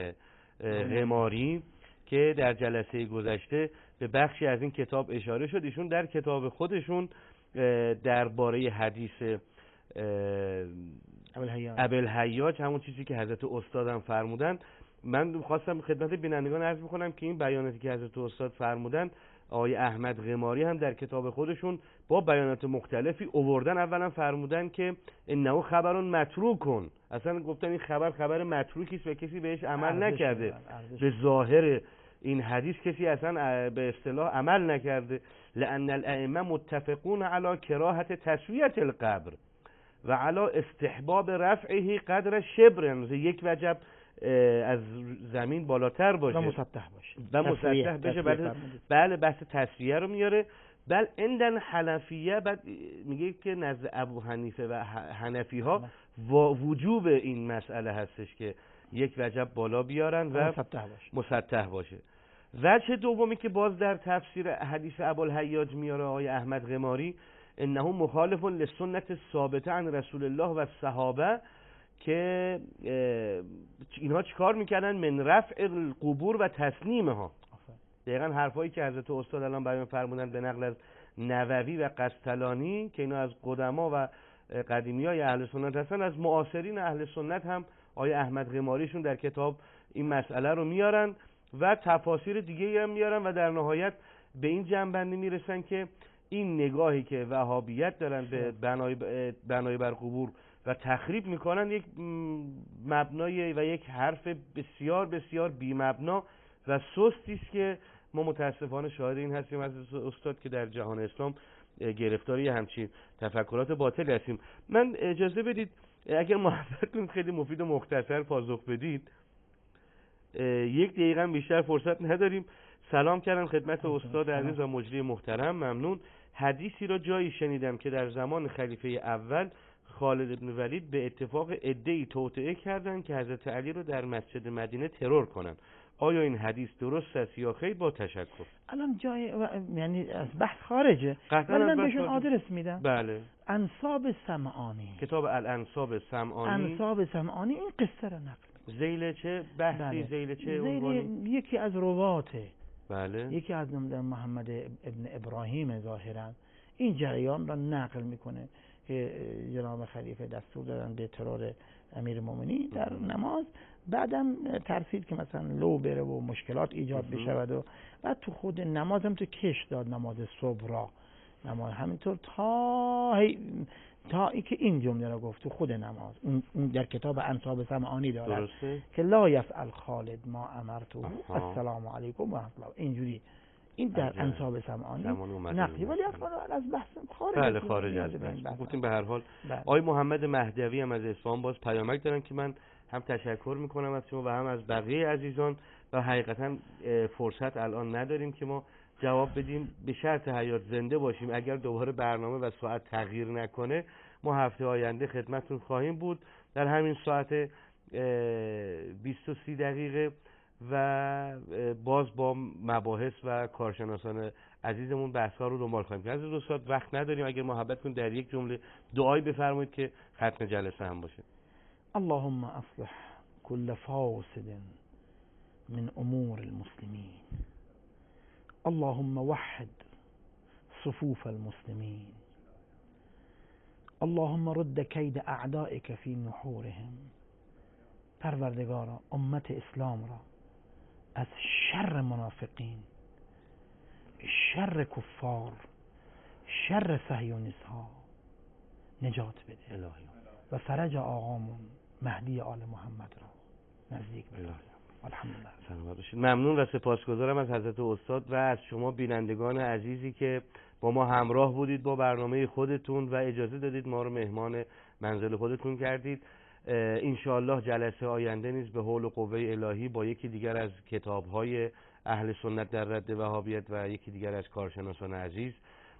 غماری که در جلسه گذشته به بخشی از این کتاب اشاره شد. ایشون در کتاب خودشون درباره حدیث ابوالحیاج، همون چیزی که حضرت استادم فرمودن. من خواستم خدمت بینندگان عرض بکنم که این بیاناتی که حضرت استاد فرمودن آقای احمد غماری هم در کتاب خودشون با بیانات مختلفی آوردن. اولا فرمودن که انه خبر متروک، اصلا گفتن این خبر خبر متروکی است و کسی بهش عمل نکرده. به ظاهر این حدیث کسی اصلا به اصطلاح عمل نکرده. لان الائمه متفقون علی کراهت تسویه القبر و علی استحباب رفعه قدر شبر، یک وجب از زمین بالاتر باشه و مسطح باشه و مسطح بشه. بله بله بحث تسویه رو میاره. بل عندن حنفیه، بعد میگه که نزد ابو حنیفه و حنفی ها وجوب این مسئله هستش که یک وجب بالا بیارن و مسطح باشه. مسطح باشه. وجه دومی که باز در تفسیر حدیث ابوالحیاج میاره آقای احمد غماری، انه مخالف للسنت ثابته عن رسول الله و الصحابه، که اینها چیکار میکردن؟ من رفع القبور و تسنیمها. دقیقاً حرفایی که حضرت استاد الان بیان فرمودن به نقل از نووی و قسطلانی که اینا از قدما و قدیمیای اهل سنت هستن، از معاصرین اهل سنت هم آقای احمد غماریشون در کتاب این مسئله رو میارن و تفاسیر دیگه هم میارن و در نهایت به این جنبندی میرسن که این نگاهی که وهابیت دارن به بنای بنای بر قبور و تخریب میکنن یک مبنای و یک حرف بسیار بسیار بی مبنا و سستی است که ما متاسفانه شاهد این هستیم از استاد که در جهان اسلام گرفتاری همچین تفکرات باطل هستیم. من اجازه بدید اگر محبت کنید خیلی مفید و مختصر پاسخ بدید، یک دقیقه بیشتر فرصت نداریم. سلام کردم خدمت استاد عزیز و مجری محترم، ممنون. حدیثی را جایی شنیدم که در زمان خلیفه اول خالد ابن ولید به اتفاق عده‌ای توطئه کردند که حضرت علی رو در مسجد مدینه ترور کنند. آیا این حدیث درست است یا خیر؟ با تشکر. الان جای و... یعنی از بحث خارجه، ولی من بهشون آدرس میدم. بله. انساب سمعانی، کتاب الانساب سمعانی. انساب سمعانی این قصه رو نقل. ذیل چه بحثی؟ بله. ذیل چه عنوانی؟ یکی از رواته. بله. یکی از محمد ابن ابراهیم ظاهرا این جریان را نقل میکنه که جناب خلیفه دستور دادن به ترور امیرالمومنین در نماز، بعدم ترسید که مثلا لو بره و مشکلات ایجاد بشود و بعد تو خود نماز هم تو کش داد نماز صبح را نماز همینطور تا هی تا ای که این جمله را گفت تو خود نماز. اون در کتاب انساب سمعانی دارد درسته؟ که لا یفعل خالد ما امرته السلام علیکم و رحمت الله. اینجوری این در انساب سمعانی نقلی، ولی اصلا از بحث خارج. بله خارج از بحث گفتیم. به هر حال آقای محمد مهدوی هم از اصفهان باز پیامک دارن که من هم تشکر میکنم از شما و هم از بقیه عزیزان و حقیقتا فرصت الان نداریم که ما جواب بدیم. به شرط حیات زنده باشیم، اگر دوباره برنامه و ساعت تغییر نکنه ما هفته آینده خدمتتون خواهیم بود در همین ساعت بیست و سی دقیقه و باز با مباحث و کارشناسان عزیزمون بحث‌ها رو دنبال خواهیم کرد. عزیز استاد وقت نداریم، اگر محبت کنید در یک جمله دعایی بفرمایید که ختم جلسه هم باشه. اللهم اصلح كل فاسد من امور المسلمين، اللهم وحد صفوف المسلمين، اللهم رد كيد اعدائك في نحورهم. پروردگارا امت اسلام را از شر منافقین، شر کفار، شر صهیونیست ها نجات بده الهی و فرج آقامون مهدی آل محمد را نزدیک بده. الحمدلله. سلامت باشید. ممنون و سپاسگزارم از حضرت استاد و از شما بینندگان عزیزی که با ما همراه بودید با برنامه خودتون و اجازه دادید ما رو مهمان منزل خودتون کردید. انشاءالله جلسه آینده نیز به حول و قوه الهی با یکی دیگر از کتاب‌های اهل سنت در رد وهابیت و یکی دیگر از کارشناسان عزیز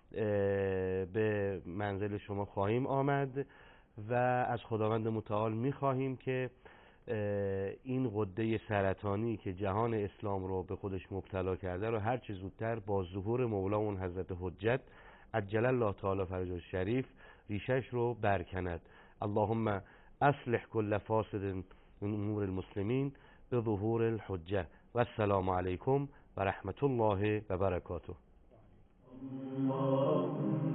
به منزل شما خواهیم آمد و از خداوند متعال می‌خواهیم که این غده سرطانی که جهان اسلام رو به خودش مبتلا کرده رو هر چه زودتر با ظهور مولامون حضرت حجت عجل الله تعالی فرجه الشریف ریشش رو برکند. اللهم اصلح كل فاسد من امور المسلمین به ظهور الحجه و السلام علیکم و رحمت الله و برکاته.